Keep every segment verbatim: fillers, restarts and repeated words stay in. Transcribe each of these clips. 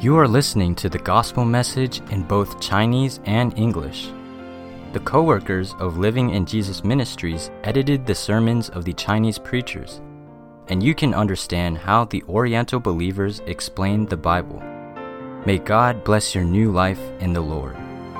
You are listening to the gospel message in both Chinese and English. The co-workers of Living in Jesus Ministries edited the sermons of the Chinese preachers, and you can understand how the Oriental believers explained the Bible. May God bless your new life in the Lord.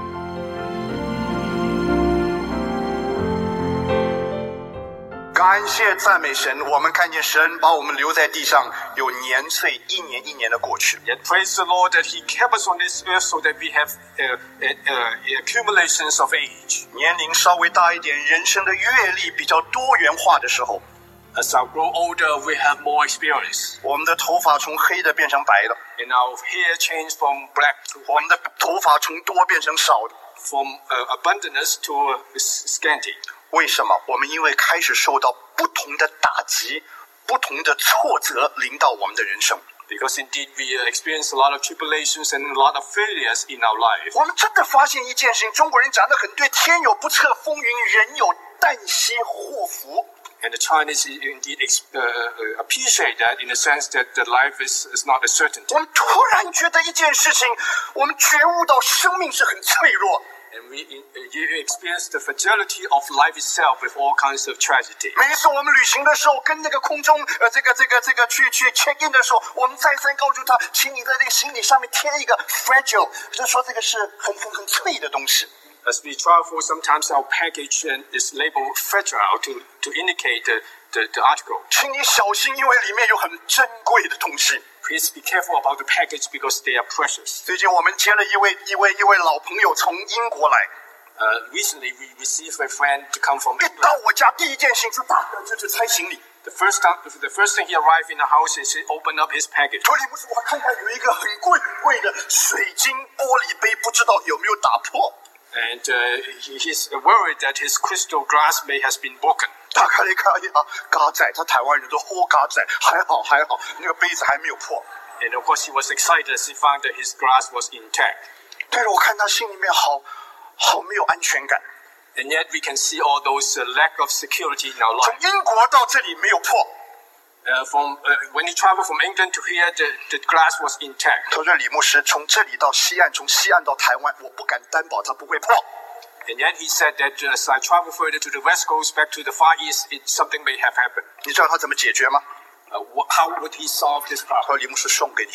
感谢赞美神，我们看见神把我们留在地上，有年岁一年一年的过去。 Yet praise the Lord that He kept us on this earth so that we have uh, uh, uh, accumulations of age. 年龄稍微大一点，人生的阅历比较多元化的时候， As I grow older, we have more experience. 我们的头发从黑的变成白的， And our hair changed from black to 我们的头发从多变成少的。 from uh, abundance to uh, scanty. 为什么？我们因为开始受到不同的打击、不同的挫折临到我们的人生。 Because indeed we uh, experience a lot of tribulations and a lot of failures in our life. 我们真的发现一件事情，中国人讲得很对：天有不测风云，人有旦夕祸福。 And the Chinese indeed uh, uh, appreciate that in the sense that the life is, is not a certainty. 我们突然觉得一件事情，我们觉悟到生命是很脆弱。 And we uh, you experience the fragility of life itself with all kinds of tragedy. 每一次我们旅行的时候，跟那个空中呃这个这个这个去去 check in 的时候，我们再三告诉他，请你在这个行李上面贴一个 fragile， 就是说这个是很很很脆的东西。 As we travel, sometimes our package is labeled fragile to, to indicate the, the, the article. 请你小心，因为里面有很珍贵的东西。 Please be careful about the package because they are precious. 最近我们接了一位一位一位老朋友从英国来， Uh, recently, we received a friend to come from 一到 England. 我家第一件事情是打开就是拆行李。 The first time, the first thing he arrived in the house is he opened up his package. 托里姆斯，我看看有一个很贵很贵的水晶玻璃杯，不知道有没有打破。 And uh, he, he's worried that his crystal glass may has been broken. 打开了一看，哎呀，嘎仔，他台湾人都喝嘎仔，还好还好，那个杯子还没有破。 And of course, he was excited as he found that his glass was intact. 但是我看他心里面好好没有安全感。 And yet, we can see all those uh, lack of security in our 从 life. 英国到这里没有破。 Uh, from uh, when he traveled from England to here, the, the glass was intact. 他说：“李牧师，从这里到西岸，从西岸到台湾，我不敢担保它不会破。 And yet, he said that uh, as I travel further to the west coast, back to the far east, it, something may have happened. 你知道他怎么解决吗？ Uh, wh- how would he solve this 他 problem? 说：李牧师送给你。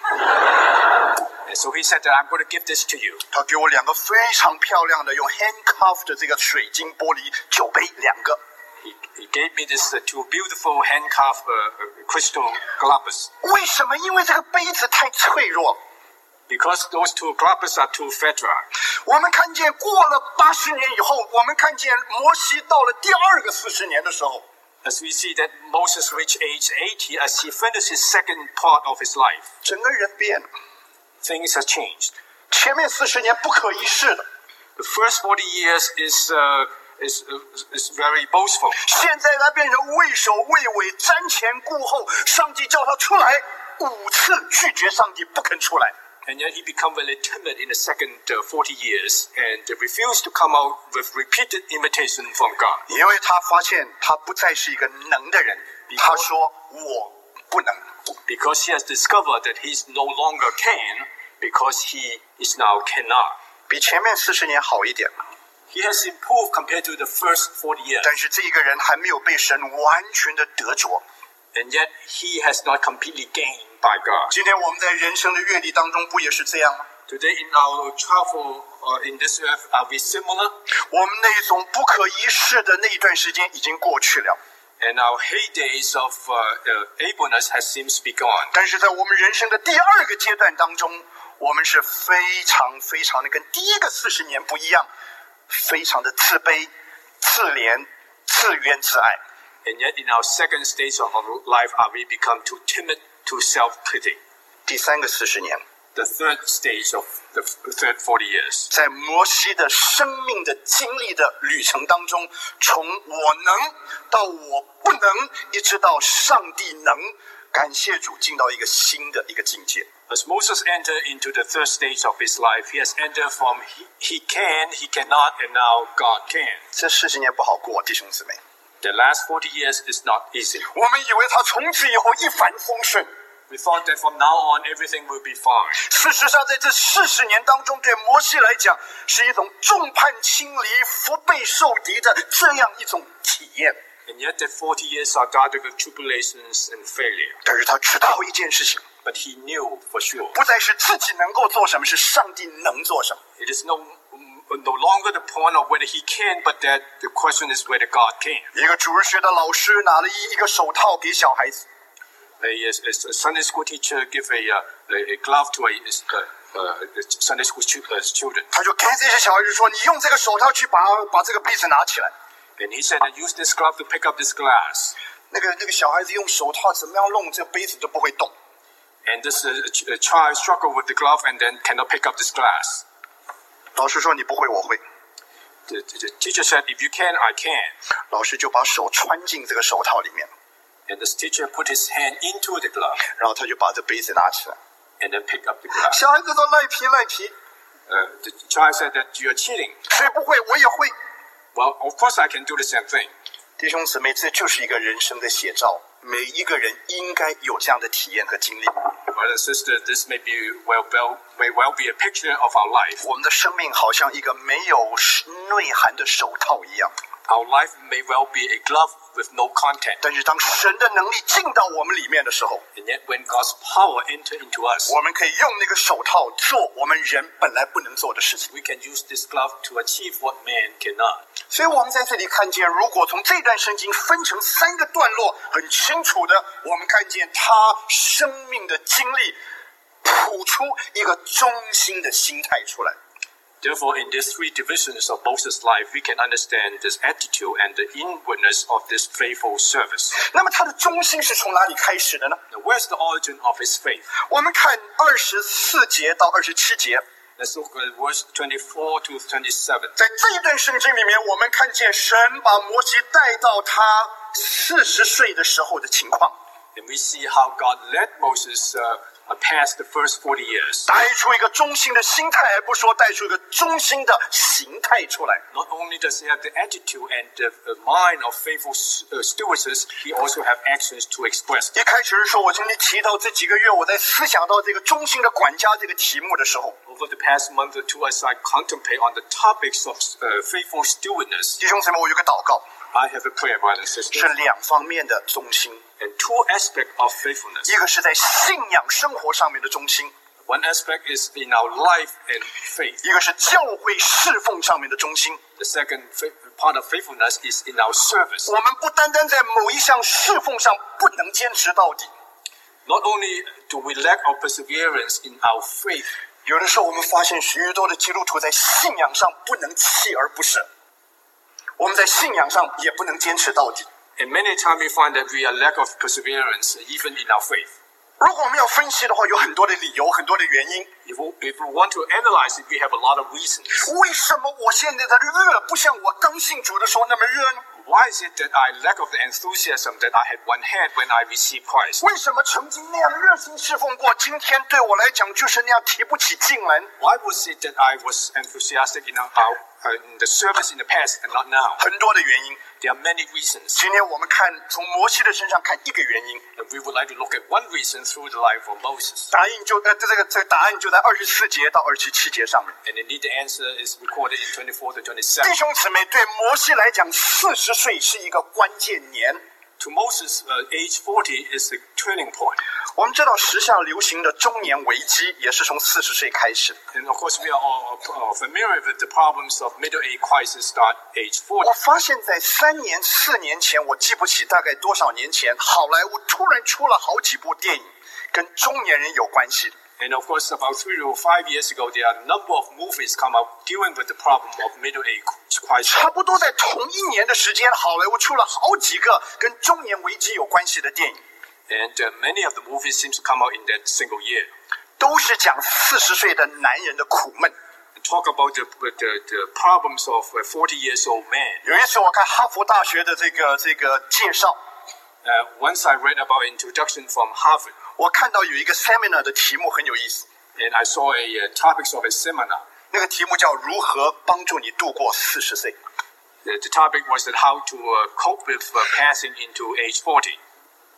And so he said that I'm going to give this to you. 他给我两个非常漂亮的用 handcuff 的这个水晶玻璃酒杯，两个。 He, he gave me this uh, two beautiful handcuffed uh, uh, crystal glasses. 为什么？因为这个杯子太脆弱。 Because those two glasses are too fragile. 我们看见过了八十年以后，我们看见摩西到了第二个四十年的时候， As we see that Moses reached age eighty, as he finished his second part of his life, 整个人变了。 things have changed. 前面四十年不可一世的， The first forty years is uh, is uh, is very boastful. 现在他变成畏首畏尾、瞻前顾后。上帝叫他出来，五次拒绝上帝，不肯出来。 And yet he became very timid in the second uh, forty years and uh, refused to come out with repeated invitation from God. 因为他发现他不再是一个能的人，他说我不能。 Because he has discovered that he's no longer can, because he is now cannot. 比前面四十年好一点， He has improved compared to the first forty years. 但是这个人还没有被神完全的得着。 And yet he has not completely gained by God. 今天我们在人生的阅历当中，不也是这样吗？ Today in our travel uh, in this earth, are we similar? 我们那种不可一世的那一段时间已经过去了， And our heydays of uh, uh, ableness has seems to be gone. 但是在我们人生的第二个阶段当中，我们是非常非常的跟第一个四十年不一样，非常的自卑、自怜、自怨自艾。 And yet in our second stage of our life, are we become too timid, too self-pity? 第三个四十年， The third stage of the third forty years. 在摩西的生命的经历的旅程当中，从我能到我不能，一直到上帝能，感谢主，进到一个新的一个境界。 As Moses entered into the third stage of his life, he has entered from he, he can, he cannot, and now God can. 这四十年不好过，弟兄姊妹。 The last forty years is not easy. 我们以为他从此以后一帆风顺， We thought that from now on everything will be fine. 事实上，在这四十年当中，对摩西来讲是一种众叛亲离、腹背受敌的这样一种体验。 And yet that forty years are guarded with tribulations and failure. 但是他知道一件事情， But he knew for sure. 不再是自己能够做什么，是上帝能做什么。 It is no no longer the point of whether he can, but that the question is whether God can. 一个主日学的老师拿了一一个手套给小孩子， A, a, a Sunday school teacher give a, uh, a, a glove to a, a, a Sunday school children. 他就给这些小孩子说：“你用这个手套去把把这个杯子拿起来。” And he said, use this glove to pick up this glass. 那个那个小孩子用手套怎么样弄，这个杯子都不会动。 And this uh, a child struggled with the glove and then cannot pick up this glass. 老师说：“你不会，我会。” The, the, the teacher said, if you can, I can. 老师就把手穿进这个手套里面， And this teacher put his hand into the glove 然后他就把这杯子拿起来。 and then pick up the glass. 小孩子说：“赖皮赖皮， Uh, the child said that you're cheating. 谁不会，我也会。” Well, of course I can do the same thing. 弟兄姊妹，这就是一个人生的写照，每一个人应该有这样的体验和经历。 Brothers and sisters, this may be well, well, may well be a picture of our life. 我们的生命好像一个没有内涵的手套一样， Our life may well be a glove with no content. 但是当神的能力进到我们里面的时候， And yet when God's power enter into us, 我们可以用那个手套做我们人本来不能做的事情。 we can use this glove to achieve what man cannot. 所以我们在这里看见，如果从这段圣经分成三个段落，很清楚的，我们看见他生命的经历，谱出一个忠心的心态出来。 Therefore, in these three divisions of Moses' life, we can understand this attitude and the inwardness of this faithful service. 那么他的忠心是从哪里开始的呢？ Now, where's the origin of his faith? 我们看二十四节到二十七节， Let's look at verse twenty-four to twenty-seven. 在这一段圣经里面，我们看见神把摩西带到他四十岁的时候的情况， And we see how God led Moses uh, past the first forty years. 带出一个忠心的心态，还不说带出一个忠心的形态出来。 Not only does he have the attitude and the, the mind of faithful uh, stewardess, he also have actions to express. 一开始的时候，我曾经提到这几个月，我在思想到这个忠心的管家这个题目的时候， Over the past month or two, as I contemplate on the topics of uh, faithful stewardess, 弟兄姊妹，我有个祷告， I have a prayer, brothers and 是 sisters, 两方面的忠心， and two aspects of faithfulness. 一个是在信仰生活上面的忠心， One aspect is in our life and faith. 一个是教会侍奉上面的忠心。 The second fa- part of faithfulness is in our service. 我们不单单在某一项侍奉上不能坚持到底， Not only do we lack our perseverance in our faith, 有的时候我们发现许多的基督徒在信仰上不能锲而不舍，我们在信仰上也不能坚持到底。 and many times we find that we are lack of perseverance even in our faith. 如果我们要分析的话，有很多的理由，很多的原因。 If we, if we want to analyze it, we have a lot of reasons. 为什么我现在的热不像我刚信主的时候那么热呢？ Why is it that I lack of the enthusiasm that I had one had when I received Christ? 为什么曾经那样热心侍奉过，今天对我来讲就是那样提不起劲来？ Why was it that I was enthusiastic in, our, uh, in the service in the past and not now? 很多的原因。 There are many reasons. 今天我们看从摩西的身上看一个原因， And we would like to look at one reason through the life of Moses. 答案就呃这个这个答案就在二十四节到二十七节上面。 And indeed the answer is recorded in twenty-four to 弟 twenty-seven. 兄姊妹，对摩西来讲，四十岁是一个关键年。 To Moses, uh, age forty is the turning point. 我们知道时下流行的中年危机也是从四十岁开始。 And of course, we are all uh, familiar with the problems of middle age crisis start age 我 forty. 发现，在三年、四年前，我记不起大概多少年前，好莱坞突然出了好几部电影，跟中年人有关系的。 And of course, about three to five years ago, there are a number of movies come out dealing with the problem of middle age crisis. 差不多在同一年的时间，好莱坞出了好几个跟中年危机有关系的电影， And uh, many of the movies seem to come out in that single year. 都是讲四十岁的男人的苦闷。 Talk about the, the, the problems of a forty years old man. 有一次我看哈佛大学的这个这个介绍， Uh, once I read about introduction from Harvard, 我看到有一个 seminar 的题目很有意思， and I saw a uh, topics of a seminar. 那个题目叫如何帮助你度过四十岁。 The, the topic was that how to uh, cope with uh, passing into age forty.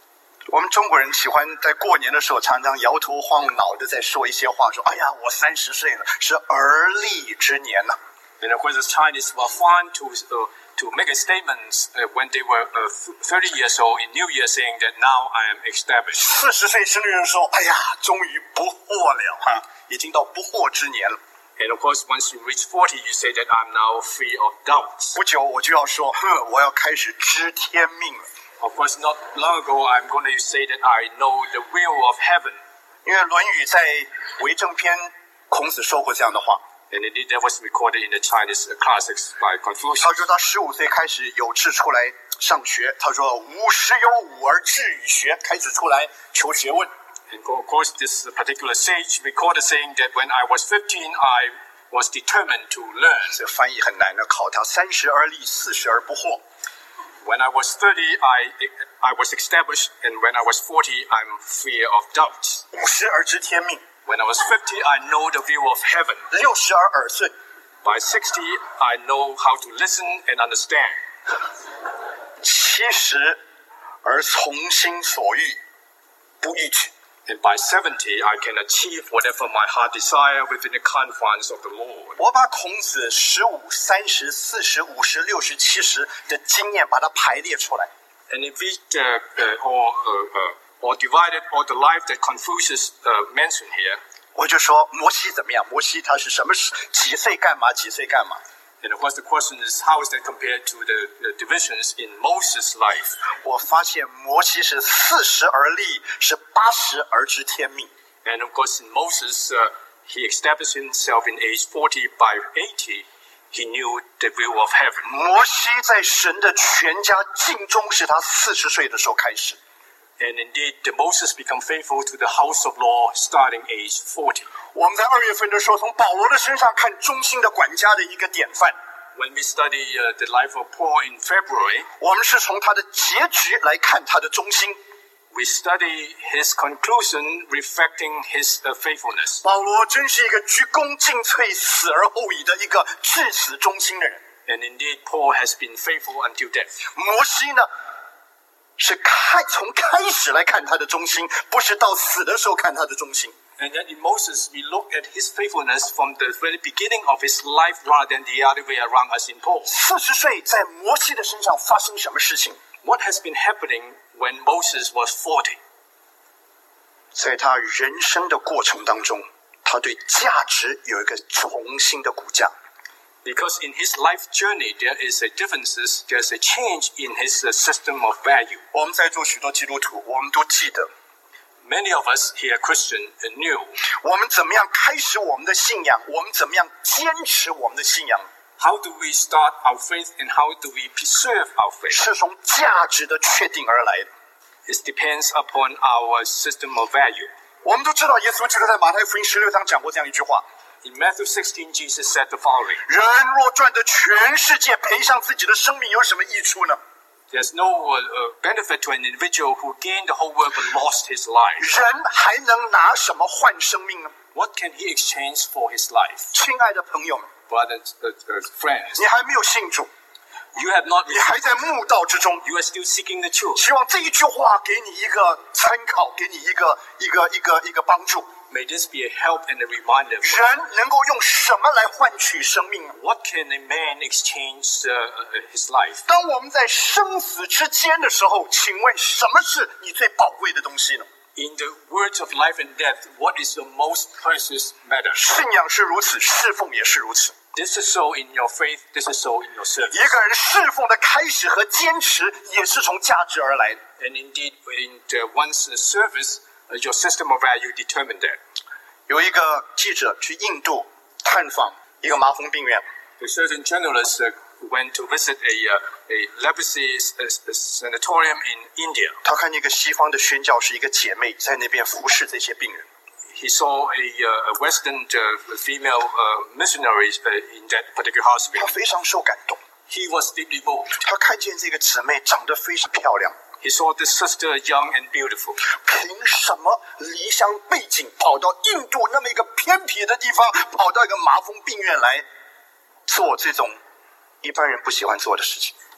我们中国人喜欢在过年的时候常常摇头晃脑的在说一些话，说：“哎呀，我三十岁了，是而立之年呢、啊。” And of course, the Chinese were fond to uh, to make a statement uh, when they were uh, thirty years old in New Year, saying that now I am established. 四十岁生日人说：“哎呀，终于不惑了哈，已经到不惑之年了。” And of course, once you reach forty, you say that I'm now free of doubts. 不久我就要说：“哼，我要开始知天命了。” Of course, not long ago, I'm going to say that I know the will of heaven. 因为《论语》在为政篇，孔子说过这样的话。 And indeed, that was recorded in the Chinese classics by Confucius. 他说他十五岁开始有志出来上学。他说：“吾十有五而志于学，开始出来求学问。” And of course, this particular sage recorded saying that when I was fifteen, I was determined to learn. 这翻译很难的，考他三十而立，四十而不惑。 When I was thirty, I I was established, and when I was forty, I'm free of doubts. 五十而知天命。 When I was fifty, I know the view of heaven. 六十而耳顺。 By sixty, I know how to listen and understand. 七十而从心所欲，不逾矩。 And by seventy, I can achieve whatever my heart desire within the confines of the Lord. 我把孔子十五、三十、四十、五十、六十、七十的经验把它排列出来。 And if we uh, uh, or uh, uh, or divided all the life that Confucius uh, mentioned here. 我就说摩西怎么样？摩西他是什么时几岁干嘛？几岁干嘛？ And of course, the question is, how is that compared to the, the divisions in Moses' life? 我发现摩西是四十而立，是八十而知天命。 And of course, in Moses, uh, he established himself in age forty. By eighty, he knew the will of heaven. 摩西在神的全家尽忠是他四十岁的时候开始。 And indeed, the Moses became faithful to the house of law starting age forty. 我们在二月份的时候，从保罗的身上看忠心的管家的一个典范。 When we study uh, the life of Paul in February, 我们是从他的结局来看他的忠心。 we study his conclusion reflecting his uh, faithfulness. 保罗真是一个鞠躬尽瘁、死而后已的一个至死忠心的人。 And indeed, Paul has been faithful until death. 摩西呢，是开从开始来看他的忠心，不是到死的时候看他的忠心。 And then in Moses, we look at his faithfulness from the very beginning of his life rather than the other way around as in Paul. 四十岁在摩西的身上发生什么事情？ What has been happening when Moses was forty? 在他人生的过程当中，他对价值有一个重新的估价。 Because in his life journey, there is a differences, there's a change in his uh, system of value. 我们在座许多基督徒，我们都记得， Many of us here Christian knew 我们怎么样开始我们的信仰，我们怎么样坚持我们的信仰， how do we start our faith and how do we preserve our faith. 是从价值的确定而来的。 It depends upon our system of value. 我们都知道，耶稣基督在马太福音十六章讲过这样一句话： In Matthew sixteen, Jesus said the following. 人若赚得全世界，赔上自己的生命，有什么益处呢？ There's no uh, uh, benefit to an individual who gained the whole world but lost his life. 人还能拿什么换生命呢？ What can he exchange for his life? 亲爱的朋友们， Brothers, uh, uh, friends, 你还没有信主， you have not 你还在慕道之中， you are still seeking the truth. 希望这一句话给你一个参考，给你一个一个一个一个帮助。 May this be a help and a reminder. 人能够用什么来换取生命呢？ What can a man exchange uh, uh, his life? 当我们在生死之间的时候，请问什么是你最宝贵的东西呢？ In the words of life and death, what is the most precious matter? 信仰是如此，侍奉也是如此。 This is so in your faith, this is so in your service. 一个人侍奉的开始和坚持，也是从价值而来的。 And indeed, in the one's service, uh, your system of value determine that. 有一个记者去印度探访一个麻风病院， A certain journalist uh, went to visit a, uh, a leprosy uh, sanatorium in India. 他看见一个西方的宣教士，一个姐妹在那边服侍这些病人。 He saw a, uh, a Western uh, female uh, missionary uh, in that particular 他 hospital. 非常受感动， He was deeply moved. 他看见这个姊妹长得非常漂亮， He saw this sister young and beautiful. 凭什么离乡背井跑到印度那么一个偏僻的地方，跑到一个麻风病院来做这种一般人不喜欢做的事情？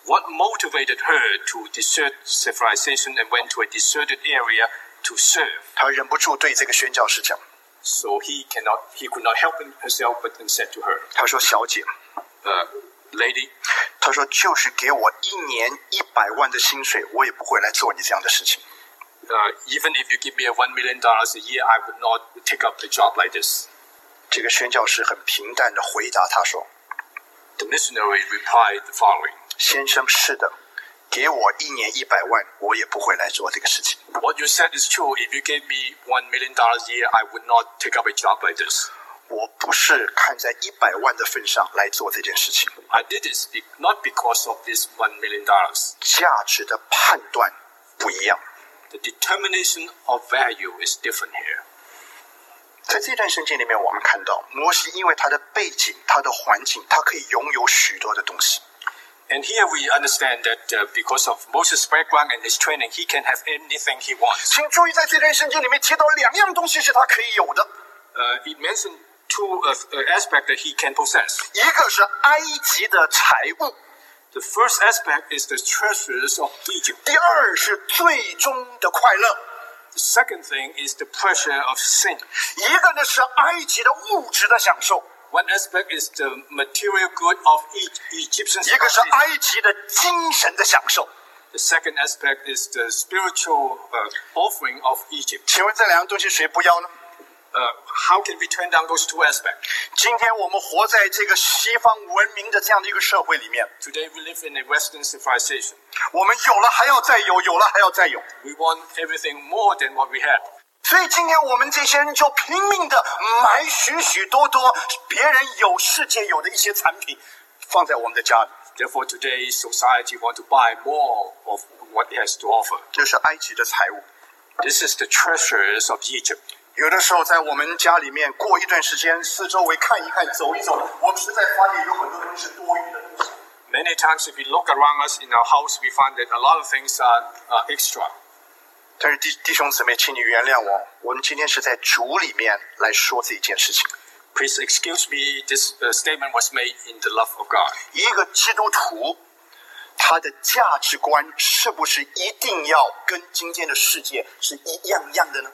What motivated her to desert civilization and went to a deserted area to serve? 他忍不住对这个宣教士讲， So he cannot, he could not help himself but then said to her, 他说：“小姐， uh, lady, 他说就是给我一年一百万的薪水，我也不会来做你这样的事情。” uh, even if you give me a one million dollars a year, I would not take up a job like this. 这个宣教士很平淡的回答他说 The missionary replied the following. 先生，是的，给我一年一百万，我也不会来做这个事情。 What you said is true. If you gave me one million dollars a year, I would not take up a job like this. 我不是看在一百万的份上来做这件事情。 I did this be- not because of this one million dollars. 价值的判断不一样。 The determination of value is different here. 在这段圣经里面，我们看到摩西因为他的背景、他的环境，他可以拥有许多的东西。 And here we understand that uh, because of Moses' background and his training, he can have anything he wants. 请注意，在这段圣经里面提到两样东西是他可以有的， Uh, it mentioned two uh, uh, aspects that he can possess. 一个是埃及的财物， The first aspect is the treasures of Egypt. 第二是最终的快乐。 The second thing is the pleasure of sin. 一个呢是埃及的物质的享受， One aspect is the material good of e- Egyptian 一个是 civilization. 埃及的精神的享受。 The second aspect is the spiritual uh, offering of Egypt. 请问这两样东西谁不要呢？ Uh, how can we turn down those two aspects? 今天我们活在这个西方文明的这样的一个社会里面， Today we live in a Western civilization. 我们有了还要再有，有了还要再有。 We want everything more than what we have. 所以今天我们这些人就拼命的买许许多多别人有世界有的一些产品，放在我们的家里。 Therefore, today society want to buy more of what it has to offer. 这是埃及的财物。 This is the treasures of Egypt. 有的时候在我们家里面过一段时间，四周围看一看，走一走，我们实在发现有很多东西是多余的东西。 Many times, if we look around us in our house, we find that a lot of things are, are extra. 但是弟弟兄姊妹，请你原谅我，我们今天是在主里面来说这一件事情。 Please excuse me, this uh, statement was made in the love of God. 一个基督徒，他的价值观是不是一定要跟今天的世界是一样样的呢？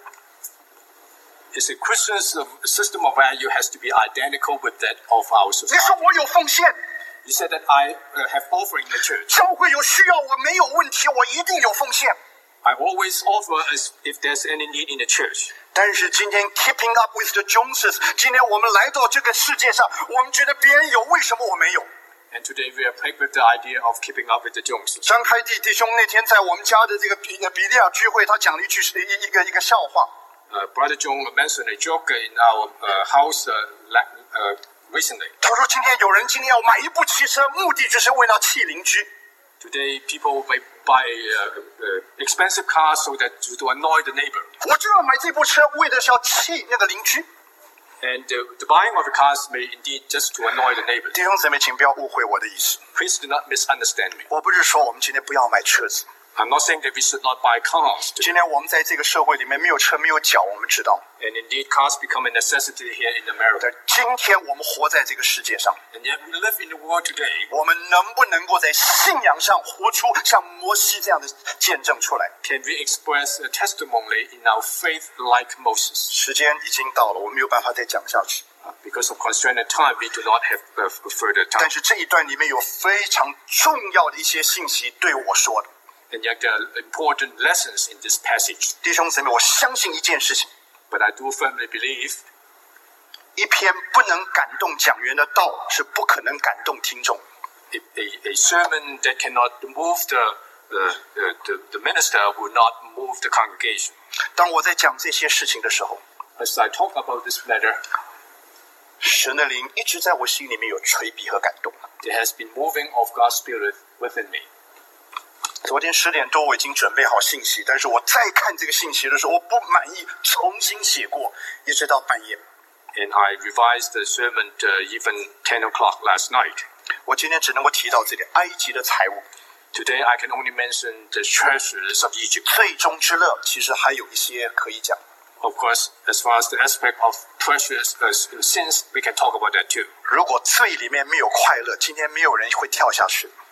Is a Christian's uh, system of value has to be identical with that of our 你 society. 说我有奉献， You said that I uh, have offering in the church. 教会有需要，我没有问题，我一定有奉献。 I always offer as if there's any need in the church. 但是今天 keeping up with the Joneses， 今天我们来到这个世界上，我们觉得别人有，为什么我没有？ And today we are plagued with the idea of keeping up with the Joneses. 张开弟弟兄那天在我们家的这个比比利亚聚会，他讲了一句是一一个一个笑话。 Uh, Brother John mentioned a joke in our uh, house uh, la- uh, recently. 他说今天有人今天要买一部汽车，目的就是为了气邻居。 Today people may buy uh, uh, expensive cars so that to, to annoy the neighbor. 我就要买这部车，为的是要气那个邻居。 And uh, the buying of the cars may indeed just to annoy the neighbor. 弟兄姊妹，请不要误会我的意思。 Please do not misunderstand me. 我不是说我们今天不要买车子。 I'm not saying that we should not buy cars. 今天我们在这个社会里面没有车没有脚，我们知道。 And indeed, cars become a necessity here in America. 但今天我们活在这个世界上， And yet we live in the world today. 我们能不能够在信仰上活出像摩西这样的见证出来？ Can we express a testimony in our faith like Moses? 时间已经到了，我没有办法再讲下去。 Because of constrained time, we do not have uh, further 但 time. 是这一段里面有非常重要的一些信息对我说的， And yet there are important lessons in this passage. 弟兄姊妹，我相信一件事情： But I do firmly believe 一篇不能感动讲员的道，是不可能感动听众。 a, a, a sermon that cannot move the, uh, the, the, the minister will not move the congregation. 当我在讲这些事情的时候， As I talk about this matter, 神的灵一直在我心里面有垂笔和感动。 there has been moving of God's Spirit within me. 昨天十点多我已经准备好信息，但是我再看这个信息的时候，我不满意，重新写过，一直到半夜。 And I revised the sermon uh, even ten o'clock last night. 我今天只能够提到这里，埃及的财物， Today I can only mention the treasures of Egypt. 最终之乐，其实还有一些可以讲。 Of course, as far as the aspect of treasures uh, sins, we can talk about that too. 如果罪里面没有快乐，今天没有人会跳下去。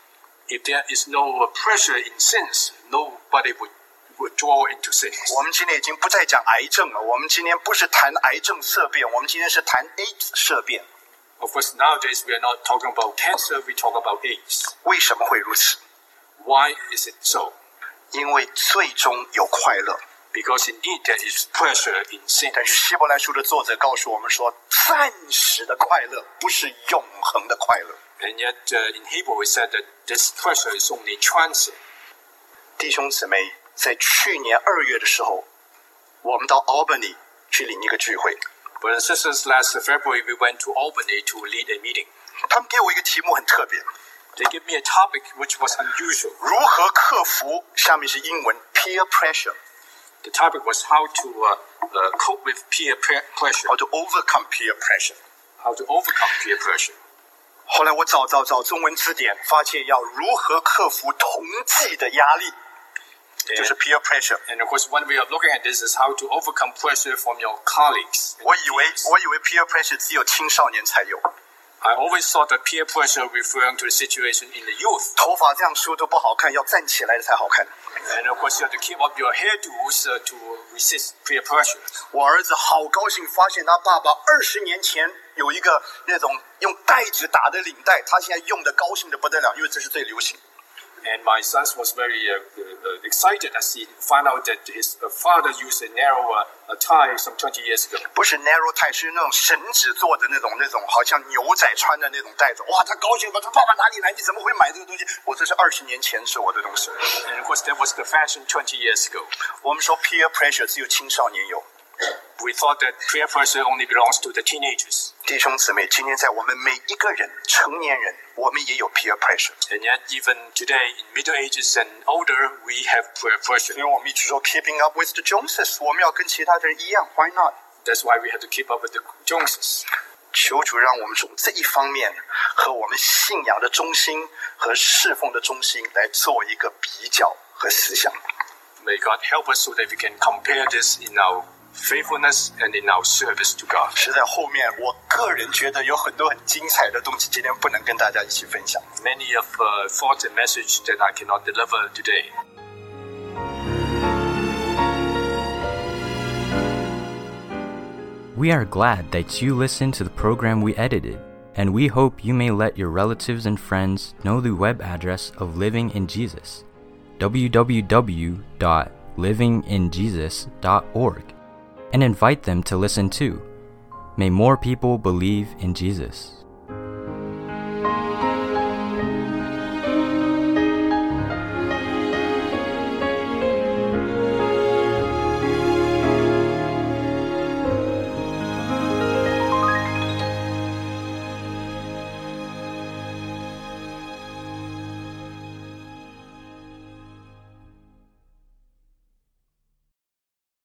If there is no pressure in sins, nobody would, would draw into sins. 我们今天已经不再讲癌症了，我们今天不是谈癌症色变，我们今天是谈 AIDS 色变。 Of course, nowadays we are not talking about cancer, we talk about AIDS. 为什么会如此？ Why is it so? 因为最终有快乐。 Because indeed there is pressure in sin. 但是希伯来书的作者告诉我们说，暂时的快乐不是永恒的快乐。 And yet uh, in Hebrew it said that this pressure is only transient. 弟兄姊妹，在去年二月的时候，我们到 Albany 去领一个聚会。 But sisters, last February we went to Albany to lead a meeting. 他们给我一个题目很特别， They gave me a topic which was unusual. 如何克服？下面是英文 peer pressure， The topic was how to uh, uh, cope with peer pre- pressure, how to overcome peer pressure。 how to overcome peer pressure. 后来我找找找中文字典，发现要如何克服同济的压力，就是 peer pressure。 And of course, one way of looking at this is how to overcome pressure from your colleagues. and 我以为 peers. 我以为 peer pressure 只有青少年才有， I always thought that peer pressure referring to the situation in the youth. 头发这样梳都不好看，要站起来的才好看。 And of course, you have to keep up your hairdos uh, to resist peer pressure. 我儿子好高兴，发现他爸爸二十年前有一个那种用带子打的领带，他现在用的高兴的不得了，因为这是最流行。 And my son was very uh, uh, excited as he found out that his uh, father used a narrow uh, tie some twenty years ago. 不是 narrow tie，是那种绳子做的那种那种，好像牛仔穿的那种带子。哇，他高兴了，他爸爸哪里来？你怎么会买这个东西？我这是二十年前是我的东西。 And of course, that was the fashion twenty years ago. 我们说 peer pressure 只有青少年有。 We thought that peer pressure only belongs to the teenagers. 弟兄姊妹，今天在我们每一个人，成年人，我们也有 peer pressure。 And yet, even today, in middle ages and older, we have peer 所 pressure. 以我们一直说 keeping up with the Joneses， 我们要跟其他的人一样 ，Why not？ That's why we have to keep up with the Joneses. 求主让我们从这一方面和我们信仰的中心和侍奉的中心来做一个比较和思想。 May God help us so that we can compare this in our faithfulness and in our service to God. 是在后面，我个人觉得有很多很精彩的东西，今天不能跟大家一起分享。 Many of uh, thoughts and message that I cannot deliver today. We are glad that you listened to the program we edited, and we hope you may let your relatives and friends know the web address of Living in Jesus, w w w dot living in jesus dot org, and invite them to listen too. May more people believe in Jesus.